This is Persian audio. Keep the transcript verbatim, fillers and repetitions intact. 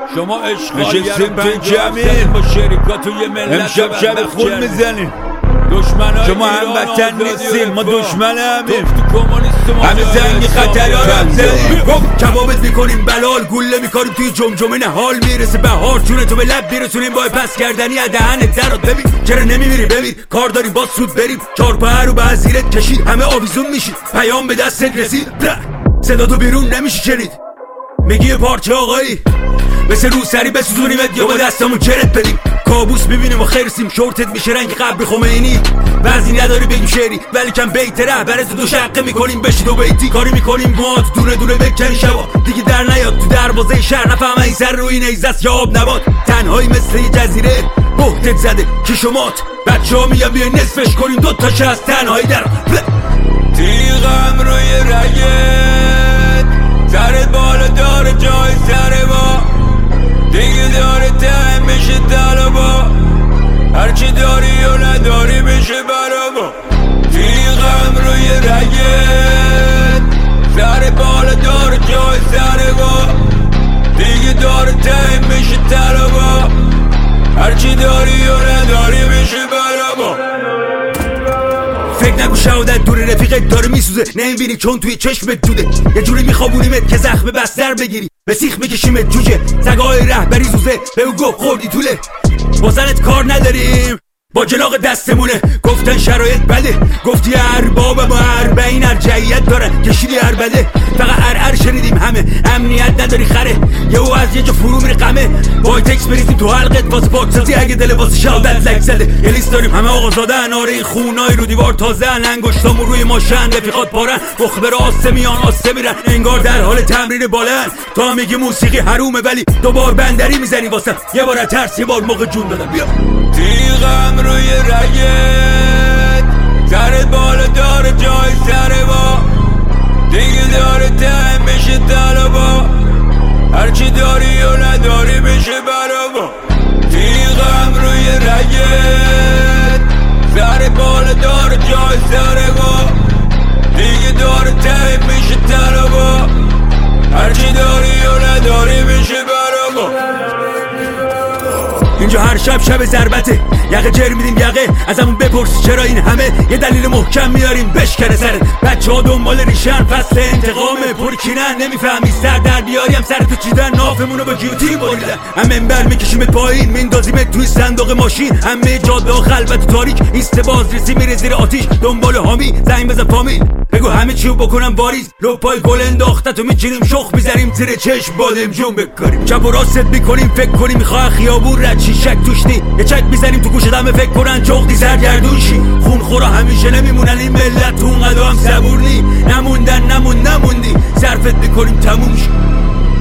شما عشق نشستیم تو جمعیم با شریکات توی ملت امشب شب خون میزنیم. شما هم وطن نیستین، ما دشمن همیم. همه زنگی خطر آرم زنیم. کبابت میکنیم بلال، گله میکنیم توی جمجمه نهال. میرسه بهار جونه تو به لب بیرسونیم با پس کردنی از دهنت درات. ببین چرا نمیمیری بمیر، کار داریم با سود بریم. چار پا رو به زیرت کشید، همه آویزون میشید. پیام به دستت رسید، صدا تو بیرون نمیشه شنید. میگی پارچه آقایی مثل رو سری بسوزونیمت یا با دستمون چرت بدیم. کابوس میبینیم و خرسیم، شورتت میشه رنگ قبر خمینی. بعضی نداری بگیم شعری ولی کم بیت رهبرت دو شقه میکنیم بشی دو بیتی. کاری میکنیم مواد دونه دونه بکنی شبا دیگه در نیاد تو دروازه شهر. نفهم این سر روی نیزست یا آب نبات. تنهایی مثل یه جزیره بهتت زده که شمات. بچه ها میگن بیای نصفش کنیم دو تاشه از تنهایی در تیغم روی رگت، سرت بالا داره جای سر ما. دیگه داره تهم میشه طلبا، هرچی داری و نداری میشه برا ما. تیغم روی رگت، سر بالا داره جای سر ما. دیگه داره تهم میشه طلبا، هرچی داری و نداری میشه برا ما. فکر نگو شهادت دور رفیقت داره میسوزه، نمیبینی چون توی چشمت جوده. یه جوری میخوابونیمت که زخم بستر بگیری، به سیخ میکشیمت جوجه. سگای رهبری زوزه به او گفت خوردی طوله. با زنت کار نداریم با جلاق دستمونه. گفتن شرایط بده، گفتی ارباب ما اربعین ارجعیت دارن. کشیدی اربده فقط ارعر شنیدیم همه. امنیت نداری خره یهو از یه جا فرو میره قمه. با تکس بریزیم تو حلقت واسه پاکسازی اگه دل واسه شهادت لک زده. یه لیست داریم همه آقا زادن، آره این خونای رو دیوار تازه‌ان. انگشتامون روی ماشن رفیقات پارن، مخبر آسه میان آسه میرن. انگار در حال تمرین بالن. تا میگی موسیقی حرومه ولی دوبار بندری میزنی واسه. یه بار ترس یه بار موقع جون دادم. بیا تیغم روی رگت، سرت بالا داره جای سر ما. دیگه داره تهم میشه طلبا، هرچی داری و نداری میشه برا ما. تیغم روی رگت، سرت بالا داره جای سر ما. دیگه داره تهم میشه طلبا، هرچی داری و نداری میشه برا ما. اینجا هر شب شب ضربته، یقه جر میدیم یقه ازمون بپرس چرا این همه. یه دلیل محکم میاریم بشکنه سرت. بچه ها دنبال ریشن فصل انتقامه پرکینن. نمیفهمی سر در بیاریم سر تو چیدن. نافمونو با گیوتین بریدن. همه منبر میکشیمت پایین میندازیمت توی صندوق ماشین. همه جاده ها خلوت تاریک ایست بازرسی میره زیر آتیش. دنبال حامی زنگ بزن فامیل بگو همه چیو بکنم واریز. لپای گل انداخته تو میچینیم شخ میزنیم زیر چشم بادم جون بکاریم. چپ و راست میکنیم فکر کنیم میخواه خیابون رد چی شک توش نی. یه چک میزنیم تو گوش دمه فکر کنن جغدی سرگردون شی. خون خورا همیشه نمیمونن این ملت تو اون قدام صبور نی. نموندن نمون نموندی صرفت میکنیم تموم شی.